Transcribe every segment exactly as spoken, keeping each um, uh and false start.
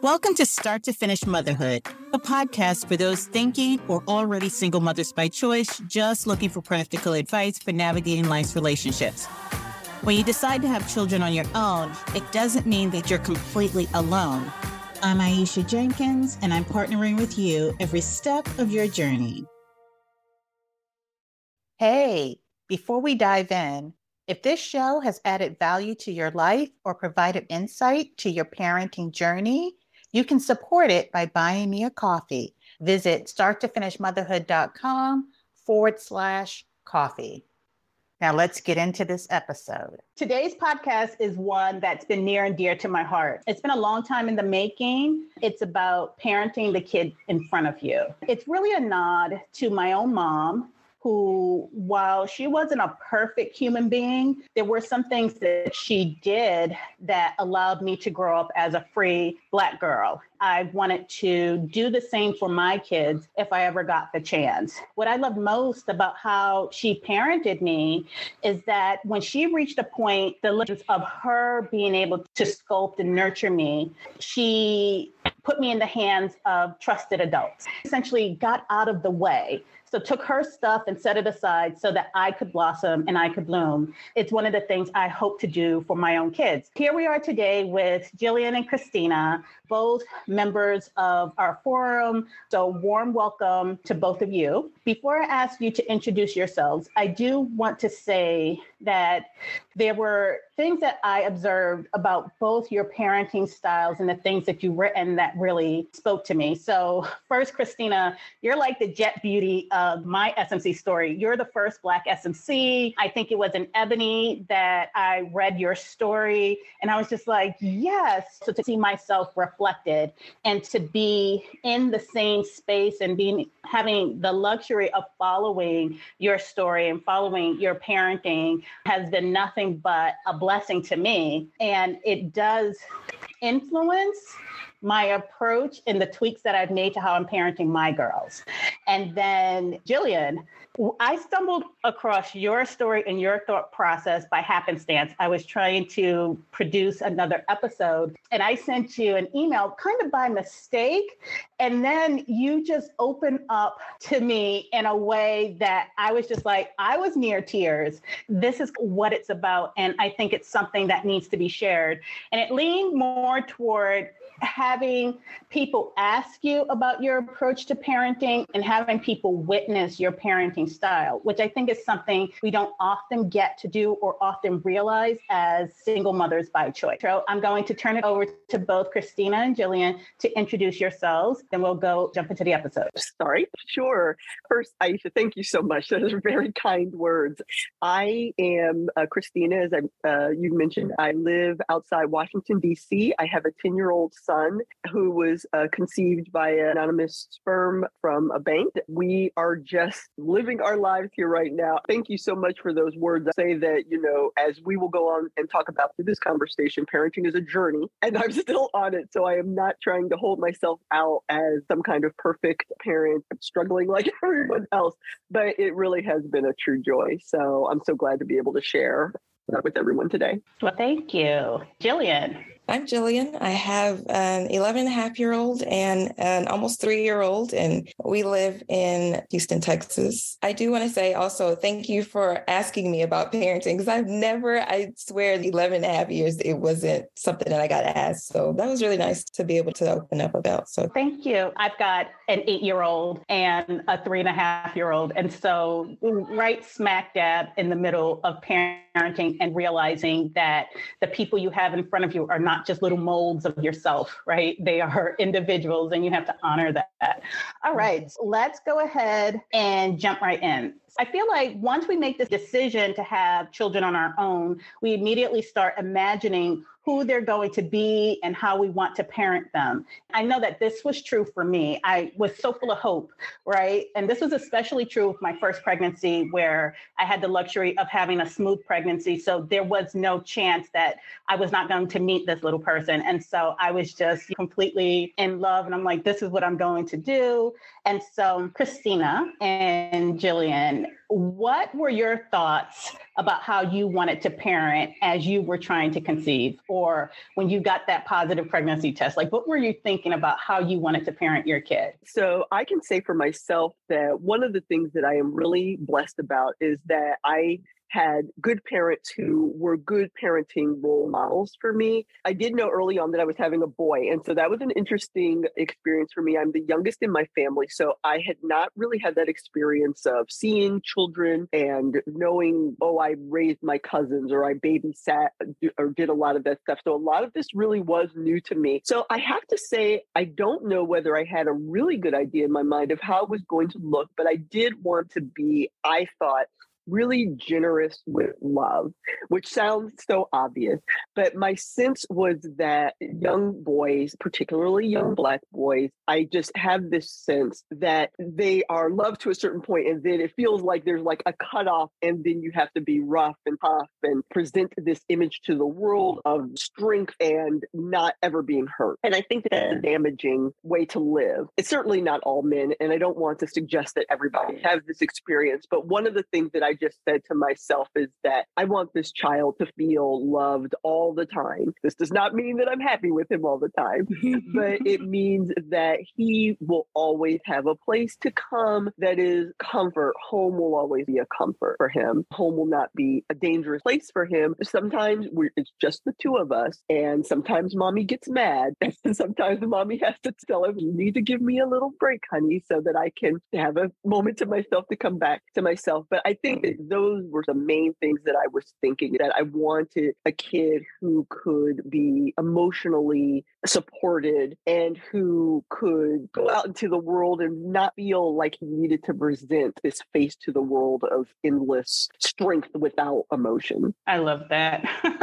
Welcome to Start to Finish Motherhood, a podcast for those thinking or already single mothers by choice, just looking for practical advice for navigating life's relationships. When you decide to have children on your own, it doesn't mean that you're completely alone. I'm Aisha Jenkins, and I'm partnering with you every step of your journey. Hey, before we dive in, if this show has added value to your life or provided insight to your parenting journey, you can support it by buying me a coffee. Visit starttofinishmotherhood.com forward slash coffee. Now let's get into this episode. Today's podcast is one that's been near and dear to my heart. It's been a long time in the making. It's about parenting the kid in front of you. It's really a nod to my own mom, who, while she wasn't a perfect human being, there were some things that she did that allowed me to grow up as a free Black girl. I wanted to do the same for my kids if I ever got the chance. What I love most about how she parented me is that when she reached a point, the limits of her being able to sculpt and nurture me, she put me in the hands of trusted adults, essentially got out of the way. So took her stuff and set it aside so that I could blossom and I could bloom. It's one of the things I hope to do for my own kids. Here we are today with Jillian and Christina, both members of our forum. So warm welcome to both of you. Before I ask you to introduce yourselves, I do want to say that there were things that I observed about both your parenting styles and the things that you've written that really spoke to me. So first, Christina, you're like the jet beauty of my S M C story. You're the first Black S M C. I think it was in Ebony that I read your story, and I was just like, yes. So to see myself reflected and to be in the same space and being having the luxury of following your story and following your parenting has been nothing but a blessing to me. And it does influence my approach and the tweaks that I've made to how I'm parenting my girls. And then Jillian, I stumbled across your story and your thought process by happenstance. I was trying to produce another episode and I sent you an email kind of by mistake. And then you just opened up to me in a way that I was just like, I was near tears. This is what it's about. And I think it's something that needs to be shared. And it leaned more toward having people ask you about your approach to parenting and having people witness your parenting style, which I think is something we don't often get to do or often realize as single mothers by choice. So I'm going to turn it over to both Christina and Jillian to introduce yourselves, then we'll go jump into the episode. Sorry, sure. First, Aisha, thank you so much. Those are very kind words. I am uh, Christina, as I, uh, you mentioned. I live outside Washington, D C. I have a ten-year-old son who was uh, conceived by an anonymous sperm from a bank. We are just living our lives here right now. Thank you so much for those words. I say that, you know, as we will go on and talk about through this conversation, parenting is a journey and I'm still on it. So I am not trying to hold myself out as some kind of perfect parent struggling like everyone else, but it really has been a true joy. So I'm so glad to be able to share that with everyone today. Well, thank you. Jillian. I'm Jillian. I have an eleven and a half year old and an almost three year old, and we live in Houston, Texas. I do want to say also, thank you for asking me about parenting because I've never, I swear, the eleven and a half years, it wasn't something that I got asked. So that was really nice to be able to open up about. So thank you. I've got an eight year old and a three and a half year old. And so right smack dab in the middle of parenting and realizing that the people you have in front of you are not just little molds of yourself, right? They are individuals and you have to honor that. All right, let's go ahead and jump right in. I feel like once we make this decision to have children on our own, we immediately start imagining who they're going to be and how we want to parent them. I know that this was true for me. I was so full of hope, right? And this was especially true with my first pregnancy, where I had the luxury of having a smooth pregnancy. So there was no chance that I was not going to meet this little person. And so I was just completely in love. And I'm like, this is what I'm going to do. And so Christina and Jillian, Jillian, what were your thoughts about how you wanted to parent as you were trying to conceive, or when you got that positive pregnancy test? Like, what were you thinking about how you wanted to parent your kid? So I can say for myself that one of the things that I am really blessed about is that I had good parents who were good parenting role models for me. I did know early on that I was having a boy. And so that was an interesting experience for me. I'm the youngest in my family. So I had not really had that experience of seeing children and knowing, oh, I raised my cousins or I babysat or did a lot of that stuff. So a lot of this really was new to me. So I have to say, I don't know whether I had a really good idea in my mind of how it was going to look, but I did want to be, I thought, really generous with love, which sounds so obvious. But my sense was that young boys, particularly young Black boys, I just have this sense that they are loved to a certain point, and then it feels like there's like a cutoff, and then you have to be rough and tough and present this image to the world of strength and not ever being hurt. And I think that's a damaging way to live. It's certainly not all men, and I don't want to suggest that everybody has this experience. But one of the things that I just said to myself is that I want this child to feel loved all the time. This does not mean that I'm happy with him all the time, but it means that he will always have a place to come that is comfort. Home will always be a comfort for him. Home will not be a dangerous place for him. Sometimes we're, it's just the two of us, and sometimes mommy gets mad, and sometimes mommy has to tell him, you need to give me a little break, honey, so that I can have a moment to myself to come back to myself. But I think that those were the main things that I was thinking, that I wanted a kid who could be emotionally supported and who could go out into the world and not feel like he needed to present this face to the world of endless strength without emotion. I love that.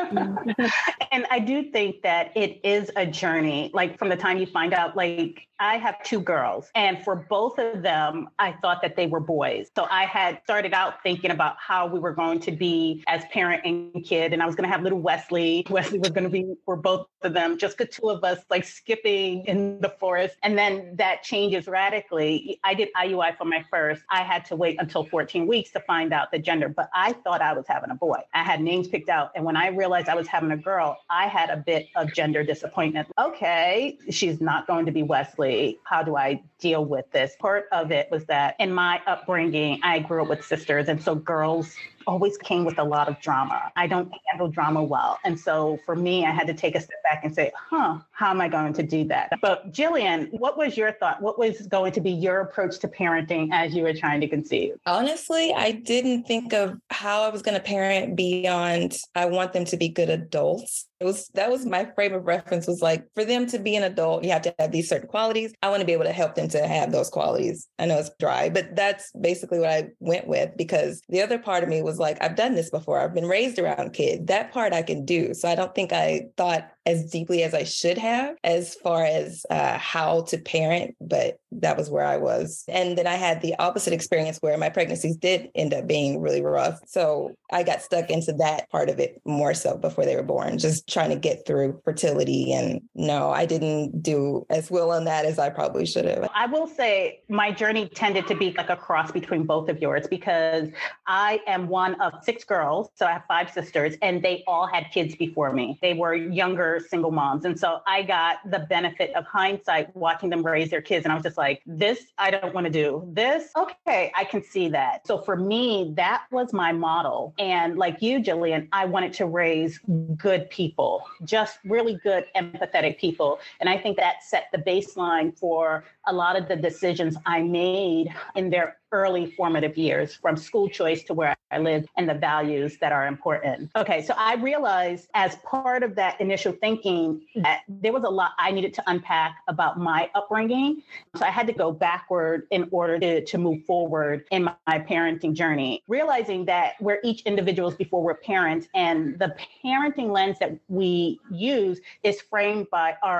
And I do think that it is a journey, like from the time you find out, like I have two girls, and for both of them, I thought that they were boys. So I had started out thinking about how we were going to be as parent and kid, and I was going to have little Wesley. Wesley was going to be for both of them, just the two of us, like skipping in the forest. And then that changes radically. I did I U I for my first. I had to wait until fourteen weeks to find out the gender, but I thought I was having a boy. I had names picked out. And when I realized I was having a girl, I had a bit of gender disappointment. Okay, she's not going to be Wesley. How do I deal with this? Part of it was that in my upbringing, I grew up with sisters. And so girls always came with a lot of drama. I don't handle drama well. And so for me, I had to take a step back and say, huh, how am I going to do that? But Jillian, what was your thought? What was going to be your approach to parenting as you were trying to conceive? Honestly, I didn't think of how I was going to parent beyond, I want them to be good adults. It was, that was my frame of reference, was like, for them to be an adult, you have to have these certain qualities. I want to be able to help them to have those qualities. I know it's dry, but that's basically what I went with, because the other part of me was like, I've done this before. I've been raised around kids. That part I can do. So I don't think I thought as deeply as I should have as far as uh, how to parent, but that was where I was. And then I had the opposite experience where my pregnancies did end up being really rough. So I got stuck into that part of it more so before they were born, just trying to get through fertility. And no, I didn't do as well on that as I probably should have. I will say my journey tended to be like a cross between both of yours, because I am one of six girls. So I have five sisters, and they all had kids before me. They were younger single moms. And so I got the benefit of hindsight watching them raise their kids. And I was just like, this, I don't want to do this. Okay, I can see that. So for me, that was my model. And like you, Jillian, I wanted to raise good people, just really good, empathetic people. And I think that set the baseline for a lot of the decisions I made in their early formative years, from school choice to where I lived and the values that are important. Okay, so I realized as part of that initial thinking that there was a lot I needed to unpack about my upbringing. So I had to go backward in order to, to move forward in my, my parenting journey, realizing that we're each individuals before we're parents, and the parenting lens that we use is framed by our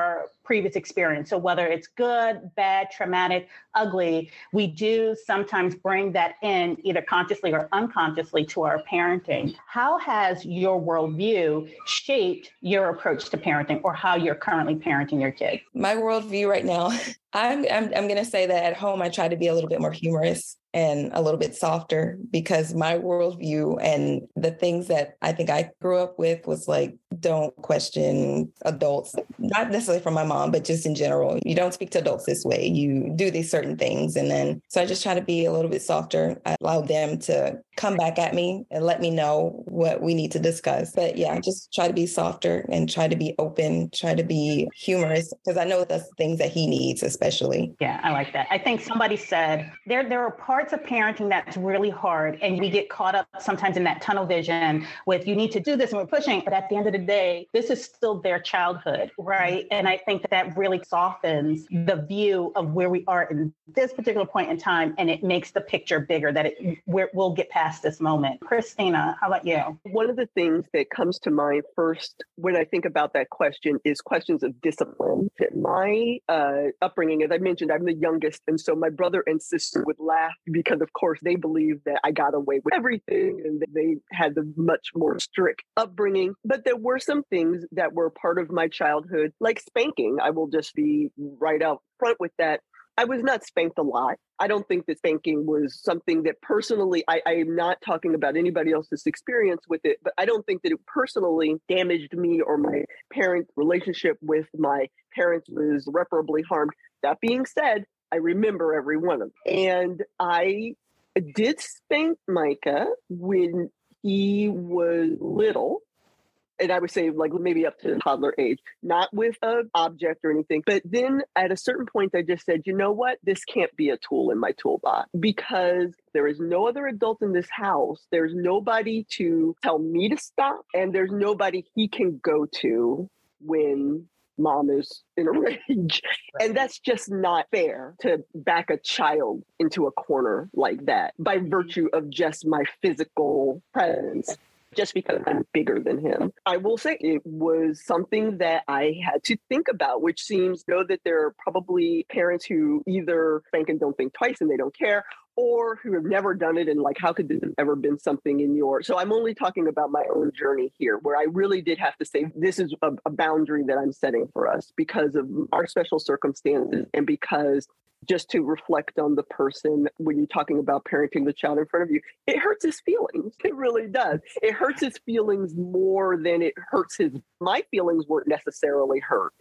previous experience. So whether it's good, bad, traumatic, ugly, we do sometimes bring that in either consciously or unconsciously to our parenting. How has your worldview shaped your approach to parenting or how you're currently parenting your kids? My worldview right now, I'm, I'm, I'm going to say that at home, I try to be a little bit more humorous and a little bit softer, because my worldview and the things that I think I grew up with was like, don't question adults, not necessarily from my mom, but just in general. You don't speak to adults this way. You do these certain things. And then, so I just try to be a little bit softer. I allow them to come back at me and let me know what we need to discuss. But yeah, just try to be softer and try to be open, try to be humorous, because I know that's things that he needs, especially. Yeah, I like that. I think somebody said there, there are parts of parenting that's really hard, and we get caught up sometimes in that tunnel vision with you need to do this and we're pushing, but at the end of the day, this is still their childhood, right? And I think that, that really softens the view of where we are in this particular point in time, and it makes the picture bigger, that it we're, we'll get past this moment. Christina, how about you? One of the things that comes to mind first when I think about that question is questions of discipline. My uh, upbringing, as I mentioned, I'm the youngest, and so my brother and sister would laugh because, of course, they believed that I got away with everything and they had a much more strict upbringing. But there were some things that were part of my childhood, like spanking. I will just be right out front with that. I was not spanked a lot. I don't think that spanking was something that personally, I, I am not talking about anybody else's experience with it, but I don't think that it personally damaged me or my parent relationship with my parents was irreparably harmed. That being said, I remember every one of them. And I did spank Micah when he was little. And I would say like maybe up to toddler age, not with an object or anything. But then at a certain point, I just said, you know what? This can't be a tool in my toolbox, because there is no other adult in this house. There's nobody to tell me to stop. And there's nobody he can go to when mom is in a rage. And that's just not fair to back a child into a corner like that by virtue of just my physical presence, just because I'm bigger than him. I will say it was something that I had to think about, which seems to know that there are probably parents who either spank and don't think twice and they don't care, or who have never done it and like, how could this have ever been something in your... So I'm only talking about my own journey here, where I really did have to say, this is a, a boundary that I'm setting for us because of our special circumstances, and because just to reflect on the person when you're talking about parenting the child in front of you, it hurts his feelings. It really does. It hurts his feelings more than it hurts his... My feelings weren't necessarily hurt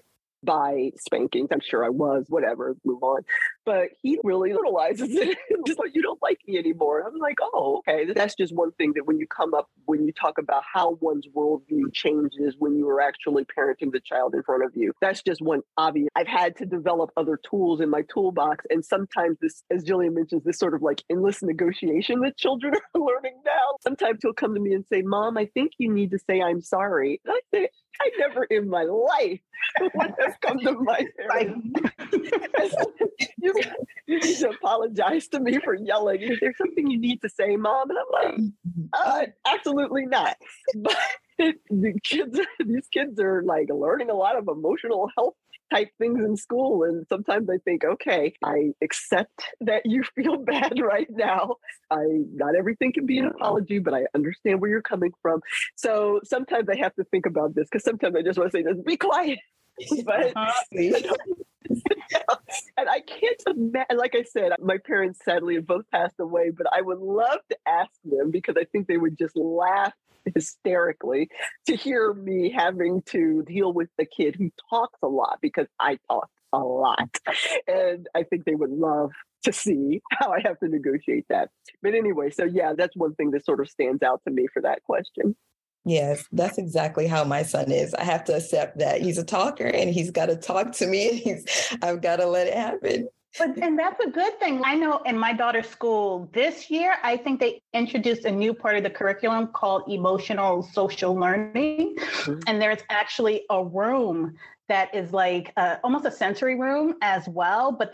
by spankings. I'm sure I was, whatever, move on. But he really utilizes it. Just like, you don't like me anymore. I'm like, oh, okay. That's just one thing that when you come up, when you talk about how one's worldview changes when you are actually parenting the child in front of you, that's just one obvious. I've had to develop other tools in my toolbox. And sometimes this, as Jillian mentions, this sort of like endless negotiation that children are learning now. Sometimes he'll come to me and say, Mom, I think you need to say I'm sorry. And I say, I never in my life would have come to my parents. you, you need to apologize to me for yelling. Is there something you need to say, Mom? And I'm like, uh, absolutely not. But the kids, these kids are like learning a lot of emotional health type things in school. And sometimes I think, okay, I accept that you feel bad right now. I, not everything can be an apology, but I understand where you're coming from. So sometimes I have to think about this, because sometimes I just want to say this, be quiet. But you know, and I can't imagine, like I said, my parents sadly have both passed away, but I would love to ask them, because I think they would just laugh hysterically to hear me having to deal with a kid who talks a lot, because I talk a lot. And I think they would love to see how I have to negotiate that. But anyway, so yeah, that's one thing that sort of stands out to me for that question. Yes, that's exactly how my son is. I have to accept that he's a talker and he's got to talk to me, and he's, I've got to let it happen. But and that's a good thing. I know in my daughter's school this year, I think they introduced a new part of the curriculum called emotional social learning. Mm-hmm. And there's actually a room that is like uh, almost a sensory room as well, but they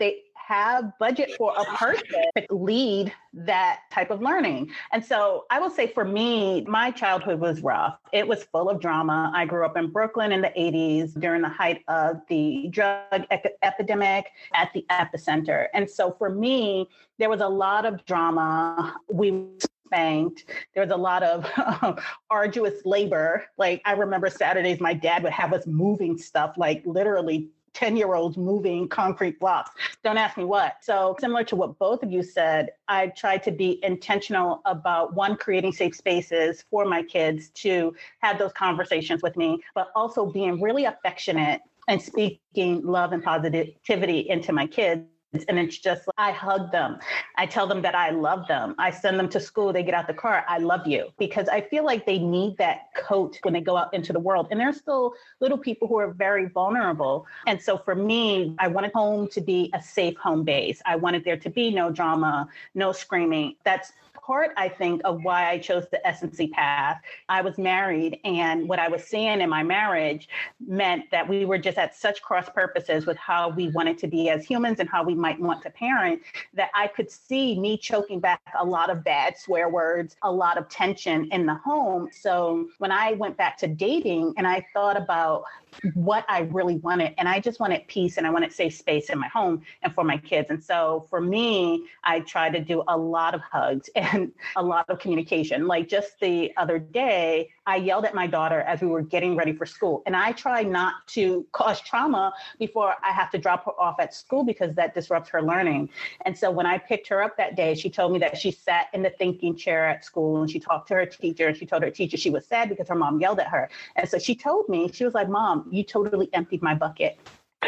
have budget for a person to lead that type of learning. And so I will say for me, my childhood was rough. It was full of drama. I grew up in Brooklyn in the eighties during the height of the drug ec- epidemic at the epicenter. And so for me, there was a lot of drama. We spanked. There was a lot of uh, arduous labor. Like I remember Saturdays, my dad would have us moving stuff, like literally ten-year-olds moving concrete blocks. Don't ask me what. So similar to what both of you said, I tried to be intentional about, one, creating safe spaces for my kids to have those conversations with me, but also being really affectionate and speaking love and positivity into my kids. And it's just, I hug them. I tell them that I love them. I send them to school. They get out the car. I love you, because I feel like they need that coat when they go out into the world. And there's still little people who are very vulnerable. And so for me, I wanted home to be a safe home base. I wanted there to be no drama, no screaming. That's part, I think, of why I chose the S and C path. I was married, and what I was seeing in my marriage meant that we were just at such cross purposes with how we wanted to be as humans and how we might want to parent, that I could see me choking back a lot of bad swear words, a lot of tension in the home. So when I went back to dating and I thought about what I really wanted, and I just wanted peace and I wanted safe space in my home and for my kids. And so for me, I tried to do a lot of hugs and a lot of communication. Like just the other day, I yelled at my daughter as we were getting ready for school. And I try not to cause trauma before I have to drop her off at school, because that disrupts her learning. And so when I picked her up that day, she told me that she sat in the thinking chair at school and she talked to her teacher, and she told her teacher she was sad because her mom yelled at her. And so she told me, she was like, "Mom, you totally emptied my bucket."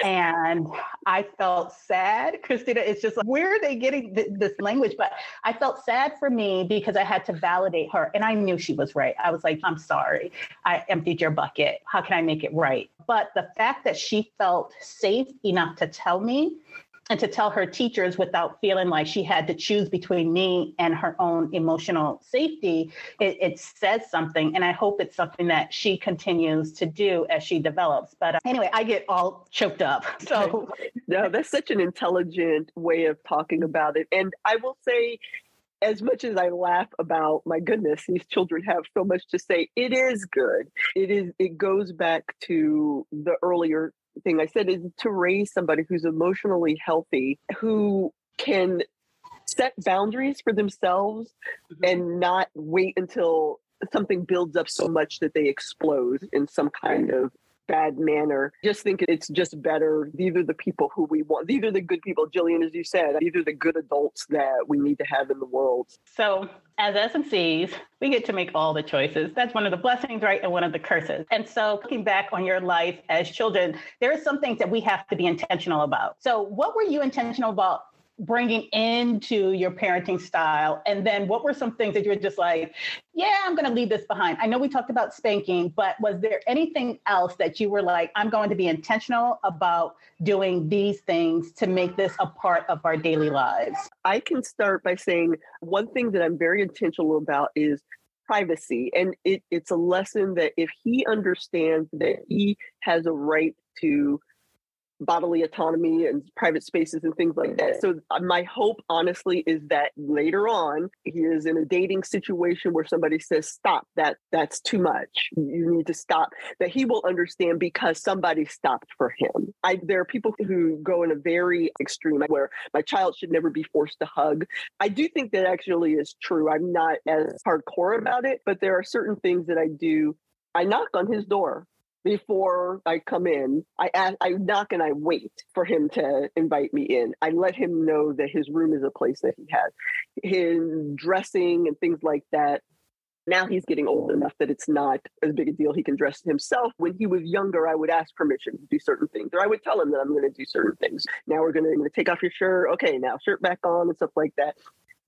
And I felt sad. Christina, it's just like, where are they getting th- this language? But I felt sad for me because I had to validate her. And I knew she was right. I was like, "I'm sorry. I emptied your bucket. How can I make it right?" But the fact that she felt safe enough to tell me, and to tell her teachers without feeling like she had to choose between me and her own emotional safety, it, it says something. And I hope it's something that she continues to do as she develops. But uh, anyway, I get all choked up. So no, that's such an intelligent way of talking about it. And I will say, as much as I laugh about, my goodness, these children have so much to say, it is good. It is. It goes back to the earlier thing I said, is to raise somebody who's emotionally healthy, who can set boundaries for themselves mm-hmm. and not wait until something builds up so much that they explode in some kind of bad manner. Just think it's just better. These are the people who we want. These are the good people, Jillian, as you said, these are the good adults that we need to have in the world. So as S and Cs, we get to make all the choices. That's one of the blessings, right? And one of the curses. And so looking back on your life as children, there are some things that we have to be intentional about. So what were you intentional about bringing into your parenting style? And then what were some things that you were just like, yeah, I'm going to leave this behind? I know we talked about spanking, but was there anything else that you were like, I'm going to be intentional about doing these things to make this a part of our daily lives? I can start by saying one thing that I'm very intentional about is privacy. And it, it's a lesson that if he understands that he has a right to bodily autonomy and private spaces and things like that. So my hope, honestly, is that later on, he is in a dating situation where somebody says, "Stop, that that's too much. You need to stop," that he will understand because somebody stopped for him. I, there are people who go in a very extreme where my child should never be forced to hug. I do think that actually is true. I'm not as hardcore about it, but there are certain things that I do. I knock on his door before I come in. I ask, I knock and I wait for him to invite me in. I let him know that his room is a place that he has. His dressing and things like that. Now he's getting old enough that it's not as big a deal. He can dress himself. When he was younger, I would ask permission to do certain things, or I would tell him that I'm going to do certain things. Now we're going to take off your shirt. Okay, now shirt back on and stuff like that.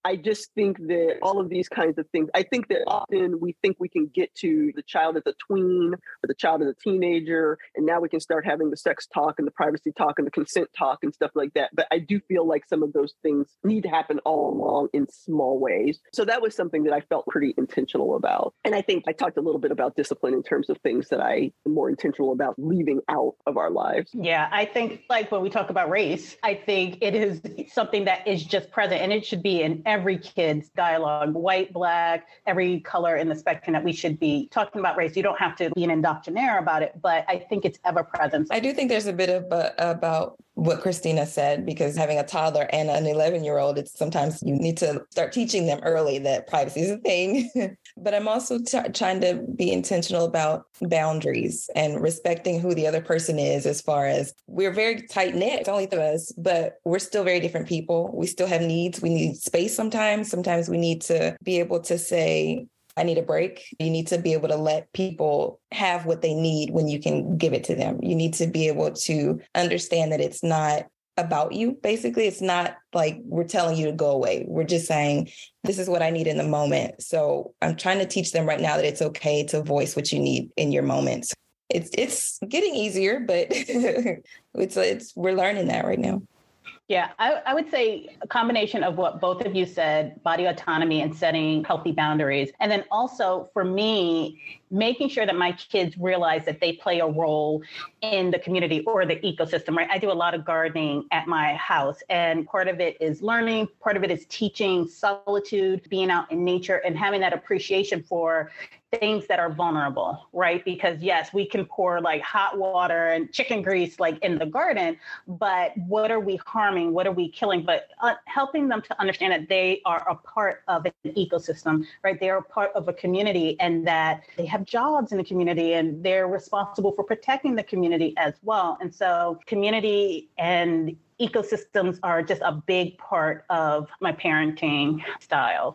I just think that all of these kinds of things, I think that often we think we can get to the child as a tween or the child as a teenager, and now we can start having the sex talk and the privacy talk and the consent talk and stuff like that. But I do feel like some of those things need to happen all along in small ways. So that was something that I felt pretty intentional about. And I think I talked a little bit about discipline in terms of things that I am more intentional about leaving out of our lives. Yeah, I think like when we talk about race, I think it is something that is just present, and it should be in every kid's dialogue, white, black, every color in the spectrum, that we should be talking about race. You don't have to be an indoctrinaire about it, but I think it's ever present. I do think there's a bit of uh, about what Christina said, because having a toddler and an eleven year old, it's sometimes you need to start teaching them early that privacy is a thing. But I'm also t- trying to be intentional about boundaries and respecting who the other person is, as far as we're very tight knit, it's only three of us, but we're still very different people. We still have needs. We need space sometimes. Sometimes we need to be able to say, I need a break. You need to be able to let people have what they need when you can give it to them. You need to be able to understand that it's not about you. Basically, it's not like we're telling you to go away. We're just saying, this is what I need in the moment. So I'm trying to teach them right now that it's okay to voice what you need in your moments. It's it's getting easier, but it's it's we're learning that right now. Yeah, I, I would say a combination of what both of you said, body autonomy and setting healthy boundaries. And then also for me, making sure that my kids realize that they play a role in the community or the ecosystem, right? I do a lot of gardening at my house, and part of it is learning, part of it is teaching solitude, being out in nature, and having that appreciation for things that are vulnerable, right? Because yes, we can pour like hot water and chicken grease like in the garden, but what are we harming? What are we killing? But uh, helping them to understand that they are a part of an ecosystem, right? They are a part of a community, and that they have jobs in the community, and they're responsible for protecting the community as well. And so community and ecosystems are just a big part of my parenting style.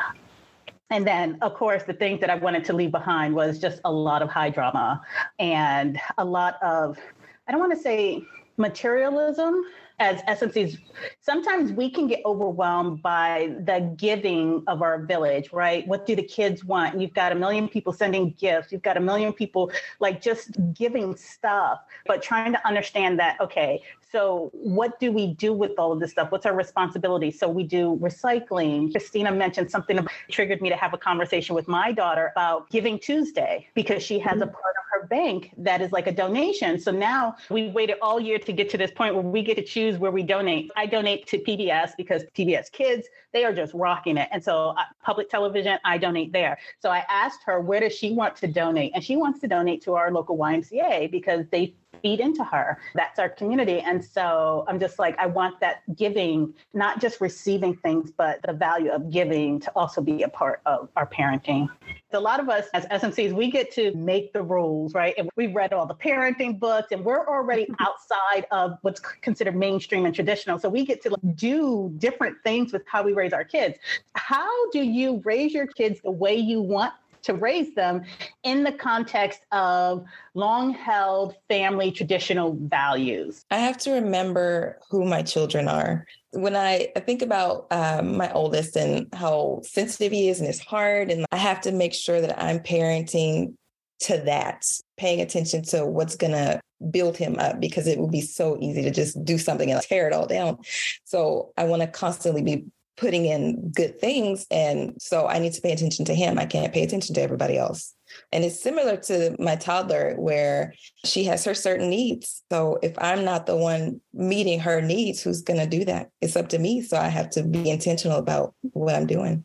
And then, of course, the things that I wanted to leave behind was just a lot of high drama and a lot of, I don't want to say materialism, as S M Cs, sometimes we can get overwhelmed by the giving of our village, right? What do the kids want? You've got a million people sending gifts. You've got a million people like just giving stuff, but trying to understand that, okay, so what do we do with all of this stuff? What's our responsibility? So we do recycling. Christina mentioned something that triggered me to have a conversation with my daughter about Giving Tuesday, because she has a part of her bank that is like a donation. So now we've waited all year to get to this point where we get to choose where we donate. I donate to P B S because P B S Kids, they are just rocking it. And so uh, public television, I donate there. So I asked her, where does she want to donate? And she wants to donate to our local Y M C A because they feed into her. That's our community. And so I'm just like, I want that giving, not just receiving things, but the value of giving to also be a part of our parenting. A lot of us as S M Cs, we get to make the rules, right? And we've read all the parenting books, and we're already outside of what's considered mainstream and traditional. So we get to do different things with how we raise our kids. How do you raise your kids the way you want to raise them in the context of long-held family traditional values? I have to remember who my children are. When I, I think about um, my oldest and how sensitive he is and his heart, and I have to make sure that I'm parenting to that, paying attention to what's going to build him up, because it would be so easy to just do something and tear it all down. So I want to constantly be putting in good things. And so I need to pay attention to him. I can't pay attention to everybody else. And it's similar to my toddler, where she has her certain needs. So if I'm not the one meeting her needs, who's going to do that? It's up to me. So I have to be intentional about what I'm doing.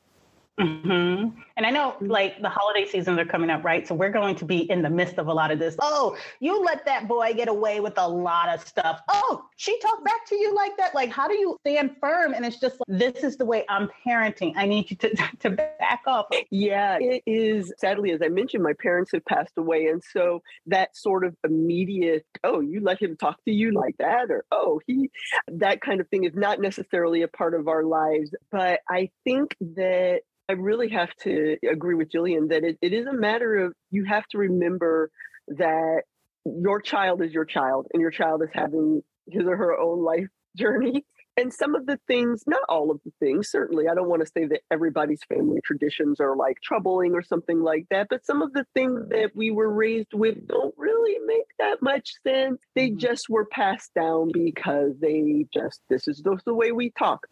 Mm-hmm. And I know like the holiday seasons are coming up, right? So we're going to be in the midst of a lot of this. Oh, you let that boy get away with a lot of stuff. Oh, she talked back to you like that. Like, how do you stand firm? And it's just like, this is the way I'm parenting. I need you to, to back off. Yeah, it is. Sadly, as I mentioned, my parents have passed away. And so that sort of immediate, oh, you let him talk to you like that? Or, oh, he, that kind of thing is not necessarily a part of our lives. But I think that I really have to agree with Jillian that it, it is a matter of, you have to remember that your child is your child, and your child is having his or her own life journey. And some of the things, not all of the things, certainly, I don't want to say that everybody's family traditions are like troubling or something like that, but some of the things that we were raised with don't really make that much sense. They just were passed down because they just, this is just the way we talk.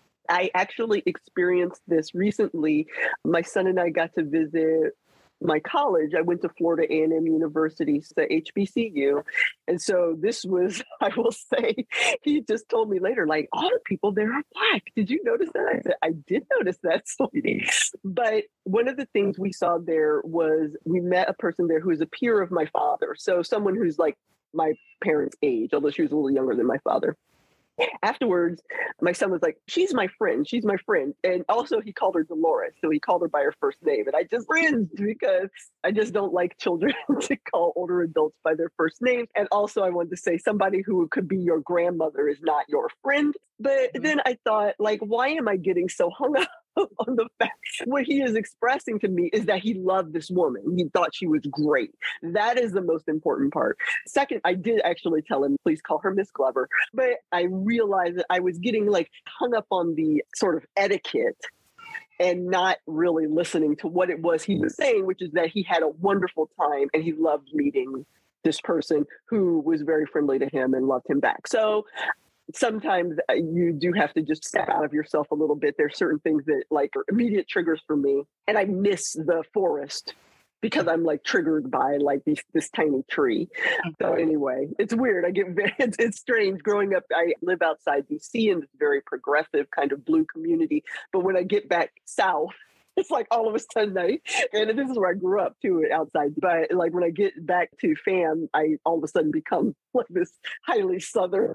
I actually experienced this recently. My son and I got to visit my college. I went to Florida A and M University, the H B C U. And so this was, I will say, he just told me later, like, all the people there are Black. Did you notice that? I said, I did notice that, sweetie. But one of the things we saw there was we met a person there who is a peer of my father. So someone who's like my parents' age, although she was a little younger than my father. Afterwards, my son was like, she's my friend. She's my friend. And also he called her Dolores. So he called her by her first name. And I just cringed because I just don't like children to call older adults by their first name. And also I wanted to say somebody who could be your grandmother is not your friend. But mm-hmm. then I thought, like, why am I getting so hung up on the fact what he is expressing to me is that he loved this woman. He thought she was great. That is the most important part. Second, I did actually tell him, please call her Miss Glover. But I realized that I was getting like hung up on the sort of etiquette and not really listening to what it was he was saying, which is that he had a wonderful time and he loved meeting this person who was very friendly to him and loved him back. So sometimes you do have to just step out of yourself a little bit. There's certain things that like are immediate triggers for me. And I miss the forest because I'm like triggered by like these, this tiny tree. So anyway, it's weird. I get very, it's, it's strange growing up. I live outside D C in this very progressive kind of blue community. But when I get back south, it's like all of a sudden I, and this is where I grew up too, outside. But like when I get back to fam, I all of a sudden become like this highly Southern,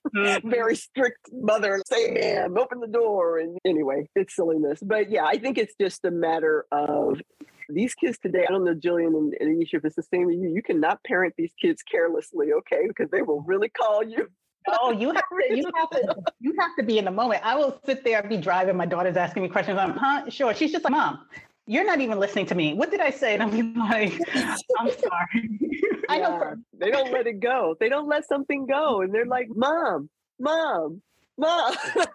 very strict mother, say, ma'am, open the door. And anyway, it's silliness. But yeah, I think it's just a matter of these kids today. I don't know, Jillian and Anisha, if it's the same with you. You cannot parent these kids carelessly, okay? Because they will really call you. Oh, you have to, you have to, you have to be in the moment. I will sit there and be driving. My daughter's asking me questions. I'm, huh? Sure. She's just like, Mom, you're not even listening to me. What did I say? And I'm like, I'm sorry. I know. Yeah, for- they don't let it go. They don't let something go. And they're like, Mom, Mom, Mom.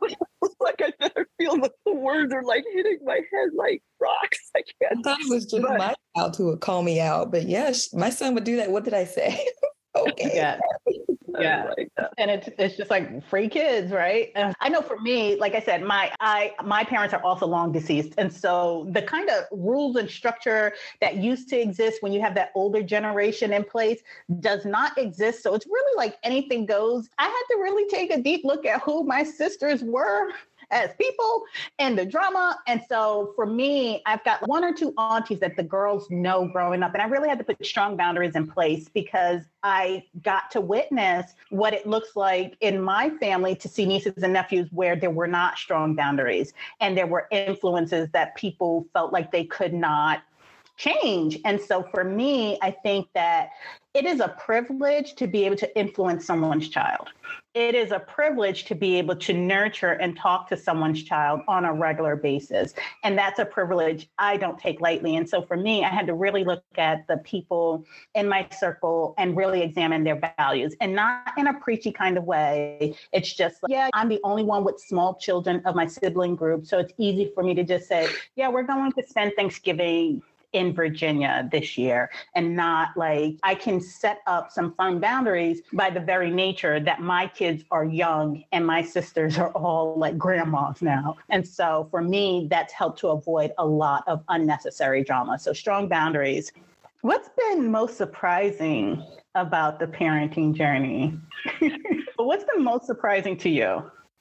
Like I said, I feel like the words are like hitting my head like rocks. I can't. I thought it was just but, my child who would call me out. But yes, my son would do that. What did I say? Okay. Yeah. Yeah. Like and it's it's just like free kids, right? And I know for me, like I said, my I my parents are also long deceased. And so the kind of rules and structure that used to exist when you have that older generation in place does not exist. So it's really like anything goes. I had to really take a deep look at who my sisters were as people and the drama. And so for me, I've got one or two aunties that the girls know growing up. And I really had to put strong boundaries in place because I got to witness what it looks like in my family to see nieces and nephews where there were not strong boundaries and there were influences that people felt like they could not change. And so for me, I think that it is a privilege to be able to influence someone's child. It is a privilege to be able to nurture and talk to someone's child on a regular basis. And that's a privilege I don't take lightly. And so for me, I had to really look at the people in my circle and really examine their values, and not in a preachy kind of way. It's just like, yeah, I'm the only one with small children of my sibling group. So it's easy for me to just say, yeah, we're going to spend Thanksgiving in Virginia this year, and not like I can set up some firm boundaries by the very nature that my kids are young and my sisters are all like grandmas now. And so for me, that's helped to avoid a lot of unnecessary drama. So strong boundaries. What's been most surprising about the parenting journey? What's been most surprising to you?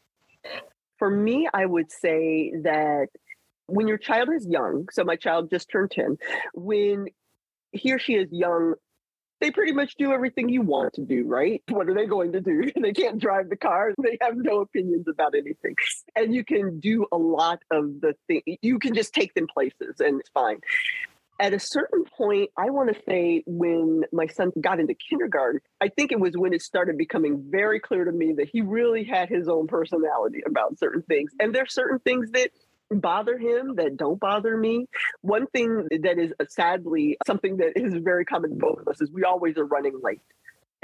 For me, I would say that when your child is young, so my child just turned ten, when he or she is young, they pretty much do everything you want to do, right? What are they going to do? They can't drive the car. They have no opinions about anything. And you can do a lot of the things. You can just take them places and it's fine. At a certain point, I want to say when my son got into kindergarten, I think it was when it started becoming very clear to me that he really had his own personality about certain things. And there's certain things that bother him that don't bother me. One thing that is sadly something that is very common to both of us is we always are running late.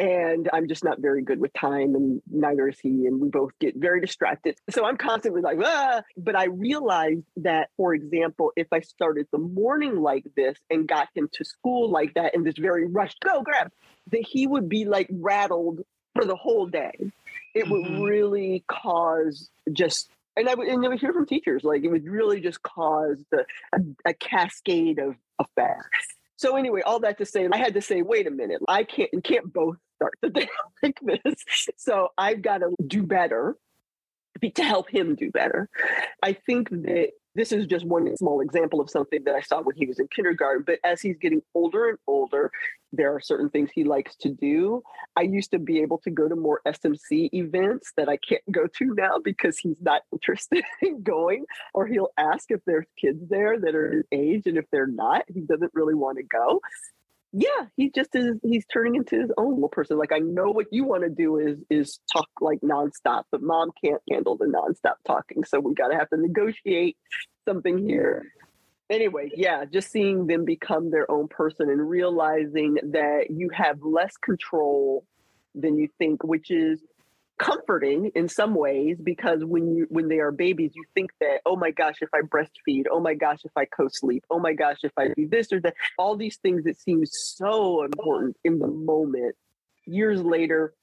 And I'm just not very good with time, and neither is he. And we both get very distracted. So I'm constantly like, ah. But I realized that, for example, if I started the morning like this and got him to school like that in this very rushed, go grab, that he would be like rattled for the whole day. It mm-hmm. would really cause just, and I would, and I would hear from teachers, like it would really just cause the, a, a cascade of effects. So anyway, all that to say, I had to say, wait a minute, I can't, we can't both start the day like this. So I've got to do better to help him do better. I think that this is just one small example of something that I saw when he was in kindergarten. But as he's getting older and older, there are certain things he likes to do. I used to be able to go to more S M C events that I can't go to now because he's not interested in going, or he'll ask if there's kids there that are his age. And if they're not, he doesn't really want to go. Yeah, he just is, he's turning into his own little person. Like, I know what you want to do is is talk like nonstop, but mom can't handle the nonstop talking. So we got to have to negotiate something here. Anyway, yeah, just seeing them become their own person and realizing that you have less control than you think, which is comforting in some ways, because when you when they are babies, you think that, oh my gosh, if I breastfeed, oh my gosh, if I co-sleep, oh my gosh, if I do this or that, all these things that seem so important in the moment, years later,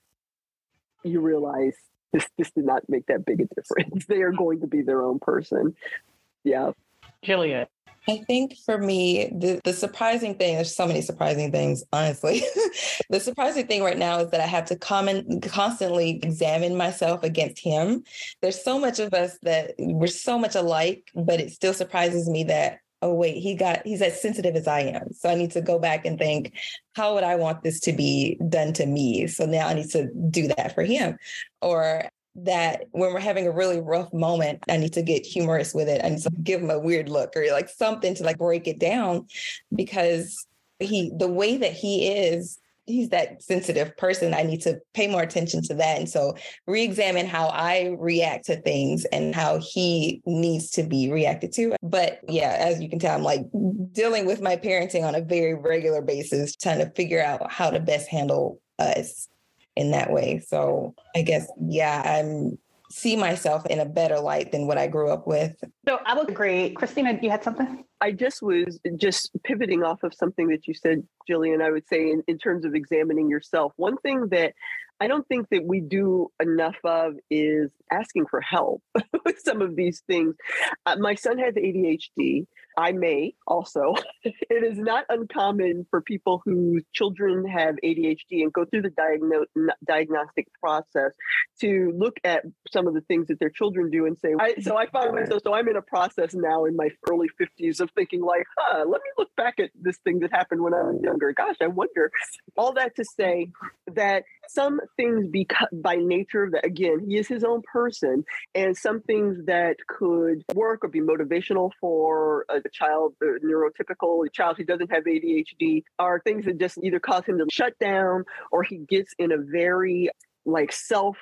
you realize this this did not make that big a difference. They are going to be their own person. Yeah. Julia. I think for me, the, the surprising thing, there's so many surprising things, honestly. The surprising thing right now is that I have to comment, constantly examine myself against him. There's so much of us that we're so much alike, but it still surprises me that, oh, wait, he got, he's as sensitive as I am. So I need to go back and think, how would I want this to be done to me? So now I need to do that for him. Or that when we're having a really rough moment, I need to get humorous with it. I need to give him a weird look or like something to like break it down, because he, the way that he is, he's that sensitive person. I need to pay more attention to that. And so re-examine how I react to things and how he needs to be reacted to. But yeah, as you can tell, I'm like dealing with my parenting on a very regular basis, trying to figure out how to best handle us in that way. So I guess, yeah, I'm see myself in a better light than what I grew up with. So I would agree. Christina, you had something? I just was just pivoting off of something that you said, Jillian. I would say in, in terms of examining yourself, one thing that I don't think that we do enough of is asking for help with some of these things. Uh, my son has A D H D. I may also. It is not uncommon for people whose children have A D H D and go through the diagno- diagnostic process to look at some of the things that their children do and say, I, so I find myself, so I'm in a process now in my early fifties of thinking like, huh, let me look back at this thing that happened when I was younger. Gosh, I wonder. All that to say that some things because by nature of that, again, he is his own person, and some things that could work or be motivational for a child, a neurotypical a child who doesn't have A D H D, are things that just either cause him to shut down or he gets in a very like self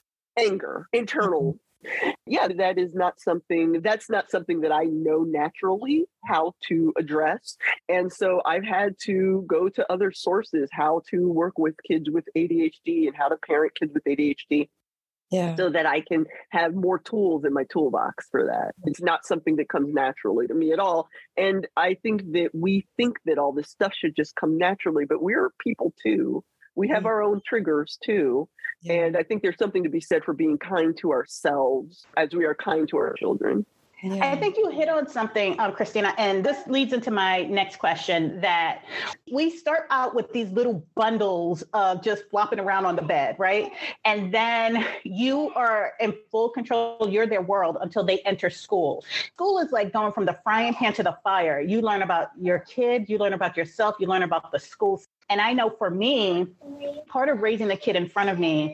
anger, internal. Yeah, that is not something, that's not something that I know naturally how to address. And so I've had to go to other sources, how to work with kids with A D H D and how to parent kids with A D H D. Yeah. So that I can have more tools in my toolbox for that. It's not something that comes naturally to me at all. And I think that we think that all this stuff should just come naturally, but we're people too. We have our own triggers too. Yeah. And I think there's something to be said for being kind to ourselves as we are kind to our children. Yeah. I think you hit on something, um, Christina, and this leads into my next question, that we start out with these little bundles of just flopping around on the bed, right? And then you are in full control. You're their world until they enter school. School is like going from the frying pan to the fire. You learn about your kid, you learn about yourself, you learn about the school. And I know for me, part of raising a kid in front of me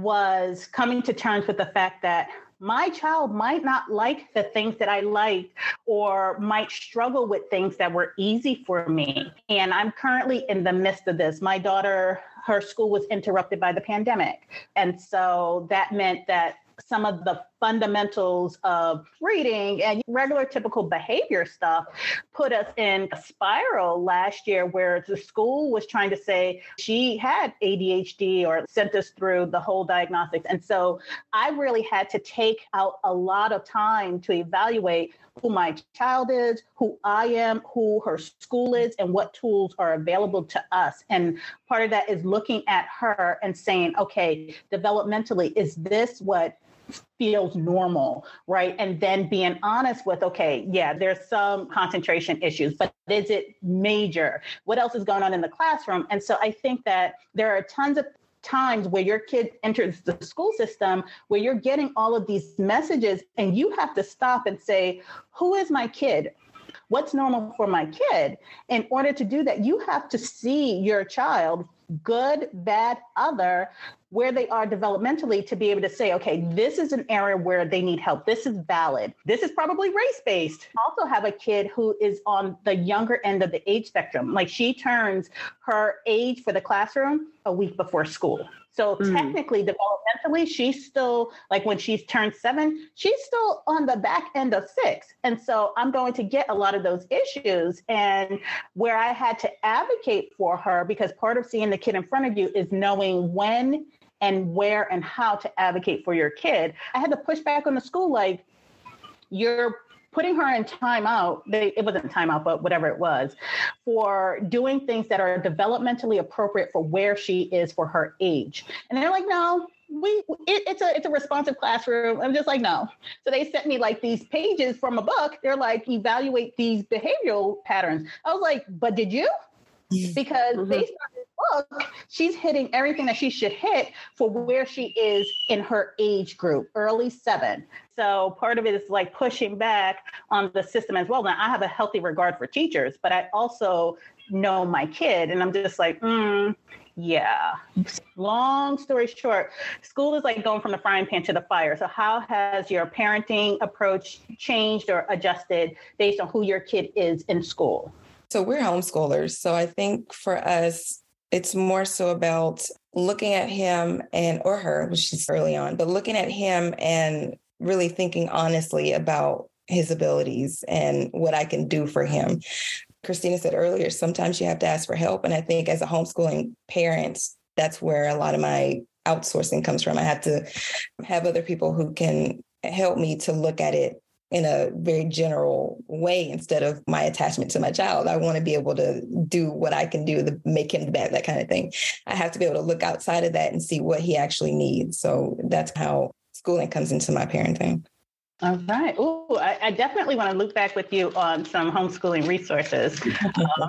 was coming to terms with the fact that my child might not like the things that I like, or might struggle with things that were easy for me. And I'm currently in the midst of this. My daughter, her school was interrupted by the pandemic. And so that meant that some of the fundamentals of reading and regular typical behavior stuff put us in a spiral last year where the school was trying to say she had A D H D or sent us through the whole diagnostics. And so I really had to take out a lot of time to evaluate who my child is, who I am, who her school is, and what tools are available to us. And part of that is looking at her and saying, okay, developmentally, is this what feels normal, right? And then being honest with, okay, yeah, there's some concentration issues, but is it major? What else is going on in the classroom? And so I think that there are tons of times where your kid enters the school system where you're getting all of these messages and you have to stop and say, who is my kid? What's normal for my kid? In order to do that, you have to see your child, good, bad, other, where they are developmentally to be able to say, okay, this is an area where they need help. This is valid. This is probably race-based. I also have a kid who is on the younger end of the age spectrum. Like she turns her age for the classroom a week before school. So mm. technically, developmentally, she's still, like when she's turned seven, she's still on the back end of six. And so I'm going to get a lot of those issues. And where I had to advocate for her, because part of seeing the kid in front of you is knowing when and where and how to advocate for your kid. I had to push back on the school, like, you're putting her in timeout, they, it wasn't timeout, but whatever it was, for doing things that are developmentally appropriate for where she is for her age. And they're like, no, we it, it's a it's a responsive classroom. I'm just like, no. So they sent me like these pages from a book. They're like, evaluate these behavioral patterns. I was like, but did you? Because mm-hmm. based on this book, she's hitting everything that she should hit for where she is in her age group, early seven. So part of it is like pushing back on the system as well. Now, I have a healthy regard for teachers, but I also know my kid. And I'm just like, mm, yeah. Long story short, school is like going from the frying pan to the fire. So how has your parenting approach changed or adjusted based on who your kid is in school? So we're homeschoolers. So I think for us, it's more so about looking at him and, or her, which is early on, but looking at him and really thinking honestly about his abilities and what I can do for him. Christina said earlier, sometimes you have to ask for help. And I think as a homeschooling parent, that's where a lot of my outsourcing comes from. I have to have other people who can help me to look at it in a very general way instead of my attachment to my child. I want to be able to do what I can do to make him better, that kind of thing. I have to be able to look outside of that and see what he actually needs. So that's how schooling comes into my parenting. All right. Oh, I, I definitely want to loop back with you on some homeschooling resources. um,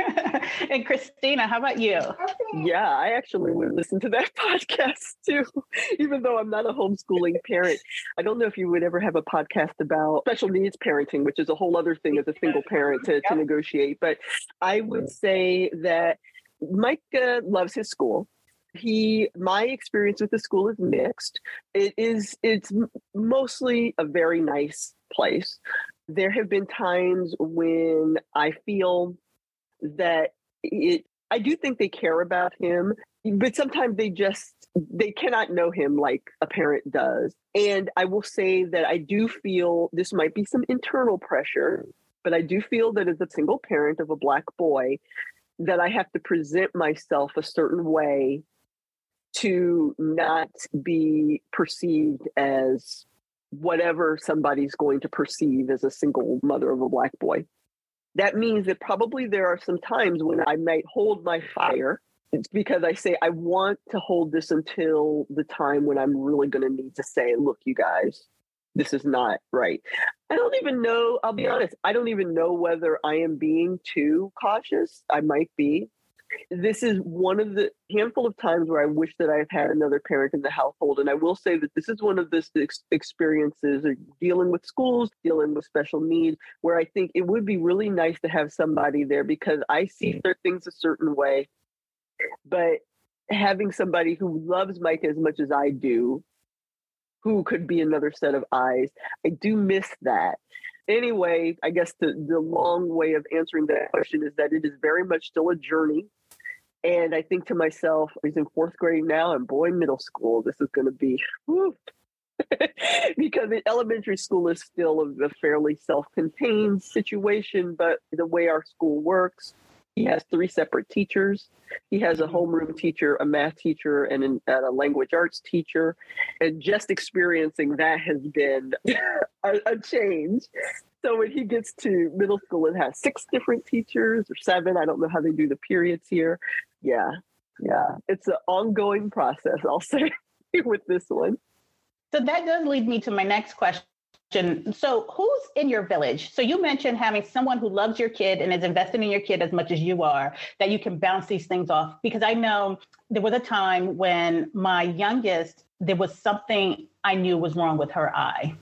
and Christina, how about you? Yeah, I actually would listen to that podcast too, even though I'm not a homeschooling parent. I don't know if you would ever have a podcast about special needs parenting, which is a whole other thing as a single parent to, to negotiate. But I would say that Micah loves his school. He, my experience with the school is mixed. It is, it's mostly a very nice place. There have been times when I feel that it, I do think they care about him, but sometimes they just, they cannot know him like a parent does. And I will say that I do feel this might be some internal pressure, but I do feel that as a single parent of a Black boy, that I have to present myself a certain way to not be perceived as whatever somebody's going to perceive as a single mother of a Black boy. That means that probably there are some times when I might hold my fire. It's because I say, I want to hold this until the time when I'm really going to need to say, look, you guys, this is not right. I don't even know, I'll be honest, I don't even know whether I am being too cautious. I might be. This is one of the handful of times where I wish that I've had another parent in the household. And I will say that this is one of the ex- experiences of dealing with schools, dealing with special needs, where I think it would be really nice to have somebody there because I see their things a certain way. But having somebody who loves Micah as much as I do, who could be another set of eyes, I do miss that. Anyway, I guess the, the long way of answering that question is that it is very much still a journey. And I think to myself, he's in fourth grade now and boy, middle school, this is going to be, whew, because the elementary school is still a, a fairly self-contained situation, but the way our school works, he has three separate teachers. He has a homeroom teacher, a math teacher, and, an, and a language arts teacher. And just experiencing that has been a, a change. So when he gets to middle school, it has six different teachers or seven. I don't know how they do the periods here. Yeah, yeah. It's an ongoing process, I'll say, with this one. So that does lead me to my next question. So who's in your village? So you mentioned having someone who loves your kid and is invested in your kid as much as you are, that you can bounce these things off. Because I know there was a time when my youngest, there was something I knew was wrong with her eye.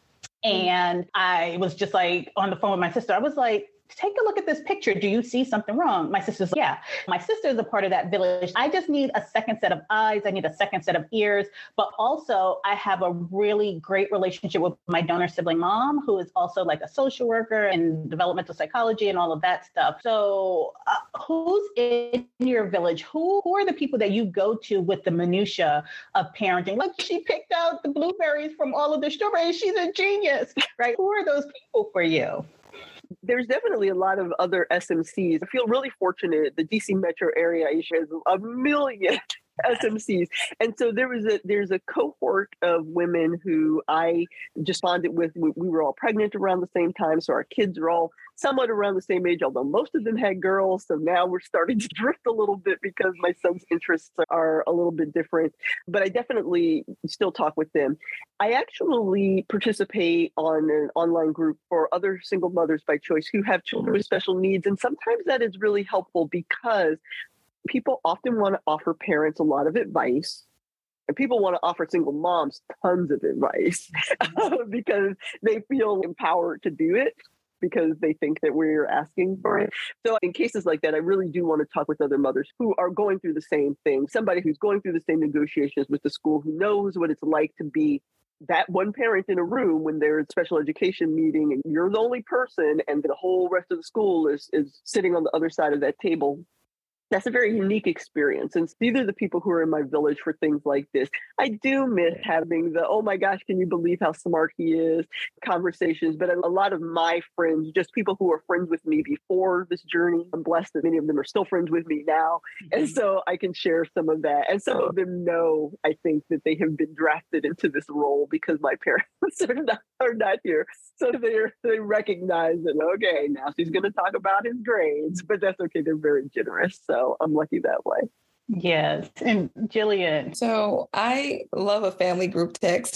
And I was just like on the phone with my sister. I was like, take a look at this picture. Do you see something wrong? My sister's like, yeah. My sister is a part of that village. I just need a second set of eyes. I need a second set of ears. But also I have a really great relationship with my donor sibling mom, who is also like a social worker and developmental psychology and all of that stuff. So uh, who's in your village? Who, who are the people that you go to with the minutia of parenting? Like, she picked out the blueberries from all of the strawberries. She's a genius, right? Who are those people for you? There's definitely a lot of other S M Cs. I feel really fortunate. The D C metro area has a million S M Cs. And so there was a there's a cohort of women who I just bonded with. We, we were all pregnant around the same time. So our kids are all somewhat around the same age, although most of them had girls. So now we're starting to drift a little bit because my son's interests are a little bit different. But I definitely still talk with them. I actually participate on an online group for other single mothers by choice who have children with special needs. And sometimes that is really helpful because people often want to offer parents a lot of advice. And people want to offer single moms tons of advice because they feel empowered to do it, because they think that we're asking for it. So in cases like that, I really do want to talk with other mothers who are going through the same thing. Somebody who's going through the same negotiations with the school, who knows what it's like to be that one parent in a room when there's a special education meeting and you're the only person and the whole rest of the school is, is sitting on the other side of that table. That's a very unique experience. And these are the people who are in my village for things like this. I do miss having the, oh my gosh, can you believe how smart he is conversations. But a lot of my friends, just people who were friends with me before this journey, I'm blessed that many of them are still friends with me now. And so I can share some of that. And some of them know, I think, that they have been drafted into this role because my parents are not, are not here. So they they recognize that, okay, now she's going to talk about his grades, but that's okay. They're very generous. So I'm lucky that way. Yes. And Jillian. So I love a family group text.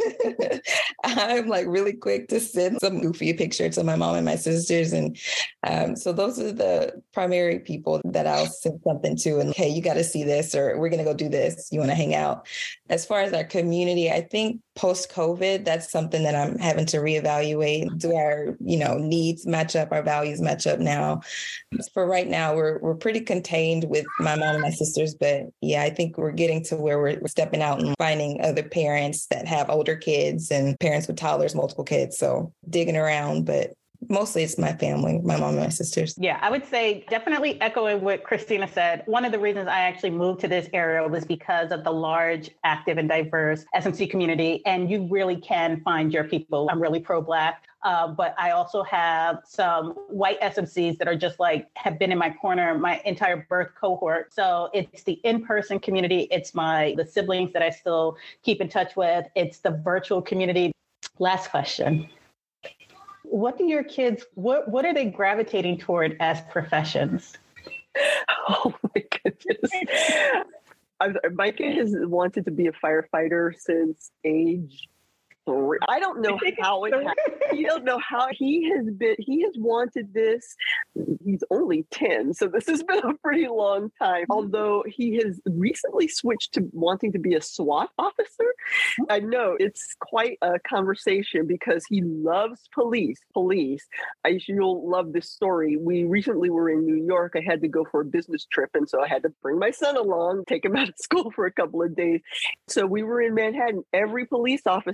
I'm like really quick to send some goofy picture to my mom and my sisters. And um, so those are the primary people that I'll send something to and, hey, you got to see this, or we're going to go do this. You want to hang out? As far as our community, I think post-COVID, that's something that I'm having to reevaluate. Do our, you know, needs match up? Our values match up now? For right now, we're we're pretty contained with my mom and my sisters. But yeah, I think we're getting to where we're stepping out and finding other parents that have older kids and parents with toddlers, multiple kids. So digging around, but mostly it's my family, my mom and my sisters. Yeah, I would say definitely echoing what Christina said. One of the reasons I actually moved to this area was because of the large, active, and diverse S M C community. And you really can find your people. I'm really pro-Black. Uh, but I also have some white S M Cs that are just like, have been in my corner my entire birth cohort. So it's the in-person community. It's my, the siblings that I still keep in touch with. It's the virtual community. Last question. What do your kids, what, what are they gravitating toward as professions? Oh my goodness. I've, my kid has wanted to be a firefighter since age three. I don't know how it happened. You don't know how he has been, he has wanted this. He's only ten, so this has been a pretty long time. Although he has recently switched to wanting to be a SWAT officer. I know it's quite a conversation because he loves police. Police. I, you'll love this story. We recently were in New York. I had to go for a business trip, and so I had to bring my son along, take him out of school for a couple of days. So we were in Manhattan. Every police officer he saw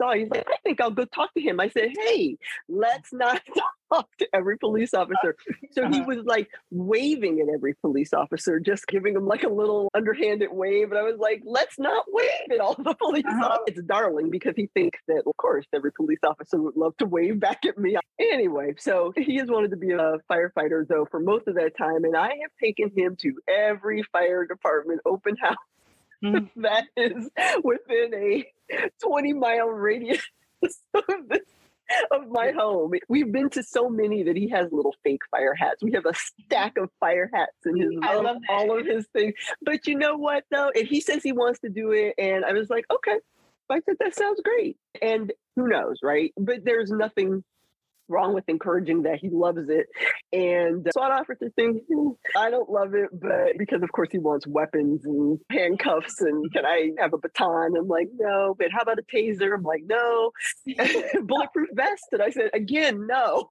saw. He's like, I think I'll go talk to him. I said, hey, let's not talk to every police officer. So he was like waving at every police officer, just giving them like a little underhanded wave. And I was like, let's not wave at all the police uh-huh. officers. It's darling because he thinks that, of course, every police officer would love to wave back at me. Anyway, so he has wanted to be a firefighter, though, for most of that time. And I have taken him to every fire department open house mm-hmm. that is within a twenty mile radius of, this, of my home. We've been to so many that he has little fake fire hats. We have a stack of fire hats in his I love all of his things. But you know what, though? If he says he wants to do it, and I was like, okay, I said, that sounds great. And who knows, right? But there's nothing wrong with encouraging that. He loves it. And so I offered to think, I don't love it, but because of course he wants weapons and handcuffs and can I have a baton? I'm like, no, but how about a taser? I'm like, no. Bulletproof vest. And I said, again, no.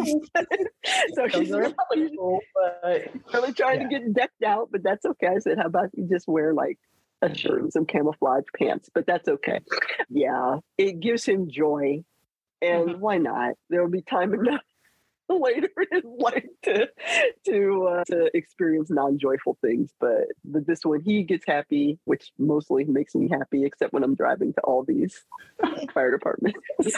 So he's really, cool, but really trying yeah. to get decked out, but that's okay. I said, how about you just wear like a shirt and some camouflage pants? But that's okay. Yeah, it gives him joy. And mm-hmm. why not? There will be time enough later in his life to to uh, to experience non-joyful things. But, but this one, he gets happy, which mostly makes me happy, except when I'm driving to all these fire departments.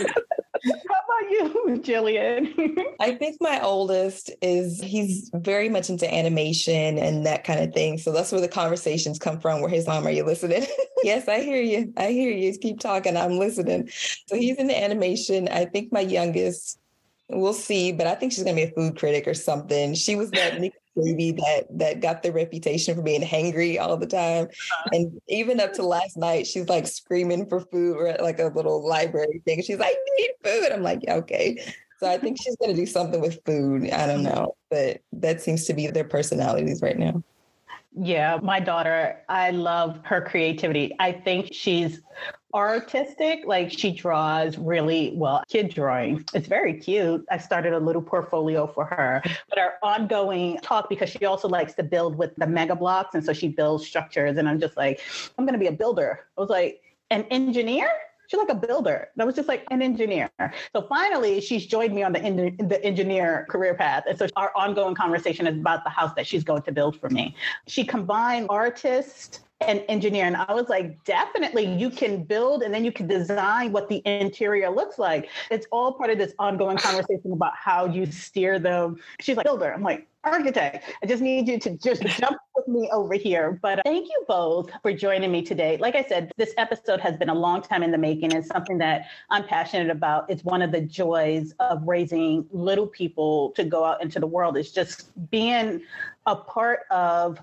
How about you, Jillian? I think my oldest is, he's very much into animation and that kind of thing. So that's where the conversations come from, where his mom, are you listening? Yes, I hear you. I hear you. Keep talking. I'm listening. So he's into animation. I think my youngest, we'll see, but I think she's going to be a food critic or something. She was that baby that that got the reputation for being hangry all the time. Uh-huh. And even up to last night, she's like screaming for food. We're at like a little library thing. She's like, I need food. I'm like, yeah, okay. So I think she's going to do something with food. I don't know, but that seems to be their personalities right now. Yeah, my daughter, I love her creativity. I think she's artistic, like she draws really well, kid drawings. It's very cute. I started a little portfolio for her, but our ongoing talk, because she also likes to build with the mega blocks. And so she builds structures. And I'm just like, I'm going to be a builder. I was like, an engineer? She's like a builder. That was just like an engineer. So finally, she's joined me on the, en- the engineer career path. And so our ongoing conversation is about the house that she's going to build for me. She combined artist and engineer. And I was like, definitely you can build and then you can design what the interior looks like. It's all part of this ongoing conversation about how you steer them. She's like, builder. I'm like, architect. I just need you to just jump with me over here. But uh, thank you both for joining me today. Like I said, this episode has been a long time in the making. It's something that I'm passionate about. It's one of the joys of raising little people to go out into the world. It's just being a part of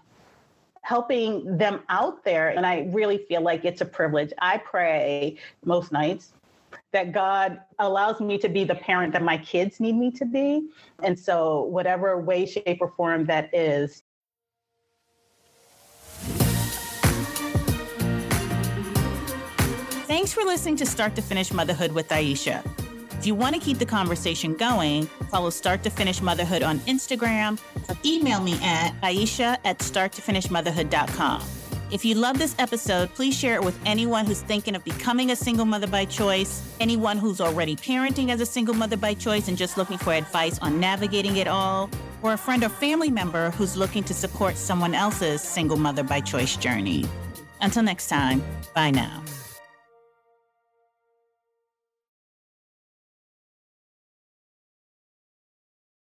helping them out there. And I really feel like it's a privilege. I pray most nights that God allows me to be the parent that my kids need me to be. And so whatever way, shape, or form that is. Thanks for listening to Start to Finish Motherhood with Aisha. If you want to keep the conversation going, follow Start to Finish Motherhood on Instagram or email me at Aisha at start to finish motherhood dot com. If you love this episode, please share it with anyone who's thinking of becoming a single mother by choice, anyone who's already parenting as a single mother by choice and just looking for advice on navigating it all, or a friend or family member who's looking to support someone else's single mother by choice journey. Until next time, bye now.